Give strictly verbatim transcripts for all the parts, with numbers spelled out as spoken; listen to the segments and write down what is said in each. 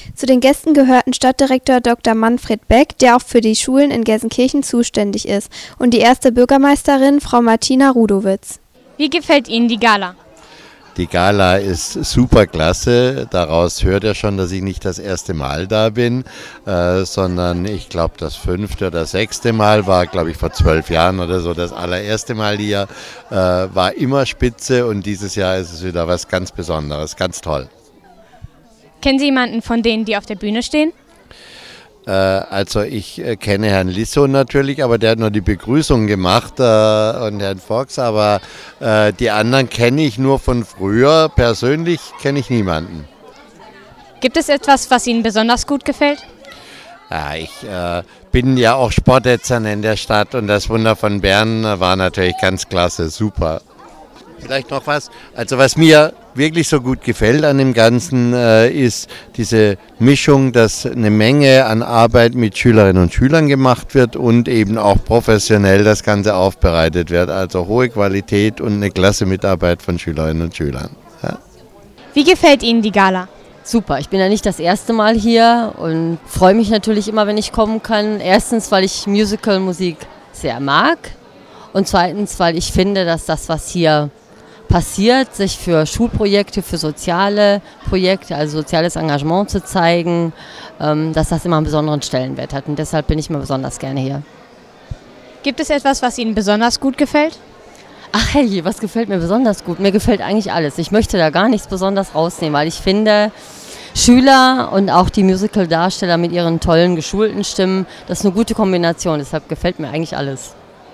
Zu den Gästen gehörten Stadtdirektor Doktor Manfred Beck, der auch für die Schulen in Gelsenkirchen zuständig ist, und die erste Bürgermeisterin, Frau Martina Rudowitz. Wie gefällt Ihnen die Gala? Die Gala ist super klasse. Daraus hört er schon, dass ich nicht das erste Mal da bin, äh, sondern ich glaube das fünfte oder sechste Mal war, glaube ich, vor zwölf Jahren oder so. Das allererste Mal hier äh, war immer spitze und dieses Jahr ist es wieder was ganz Besonderes, ganz toll. Kennen Sie jemanden von denen, die auf der Bühne stehen? Äh, also ich äh, kenne Herrn Lissow natürlich, aber der hat nur die Begrüßung gemacht äh, und Herrn Fox, aber äh, die anderen kenne ich nur von früher. Persönlich kenne ich niemanden. Gibt es etwas, was Ihnen besonders gut gefällt? Ja, ich äh, bin ja auch Sportdezernent in der Stadt und das Wunder von Bern war natürlich ganz klasse, super. Vielleicht noch was, also was mir wirklich so gut gefällt an dem Ganzen, äh, ist diese Mischung, dass eine Menge an Arbeit mit Schülerinnen und Schülern gemacht wird und eben auch professionell das Ganze aufbereitet wird. Also hohe Qualität und eine klasse Mitarbeit von Schülerinnen und Schülern. Ja. Wie gefällt Ihnen die Gala? Super, ich bin ja nicht das erste Mal hier und freue mich natürlich immer, wenn ich kommen kann. Erstens, weil ich Musical-Musik sehr mag und zweitens, weil ich finde, dass das, was hier passiert, sich für Schulprojekte, für soziale Projekte, also soziales Engagement zu zeigen, ähm, dass das immer einen besonderen Stellenwert hat. Und deshalb bin ich immer besonders gerne hier. Gibt es etwas, was Ihnen besonders gut gefällt? Ach hey, was gefällt mir besonders gut? Mir gefällt eigentlich alles. Ich möchte da gar nichts besonders rausnehmen, weil ich finde, Schüler und auch die Musical-Darsteller mit ihren tollen, geschulten Stimmen, das ist eine gute Kombination. Deshalb gefällt mir eigentlich alles.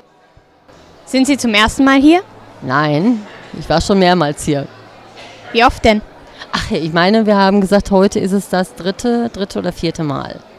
Sind Sie zum ersten Mal hier? Nein, ich war schon mehrmals hier. Wie oft denn? Ach, ich meine, wir haben gesagt, heute ist es das dritte, dritte oder vierte Mal.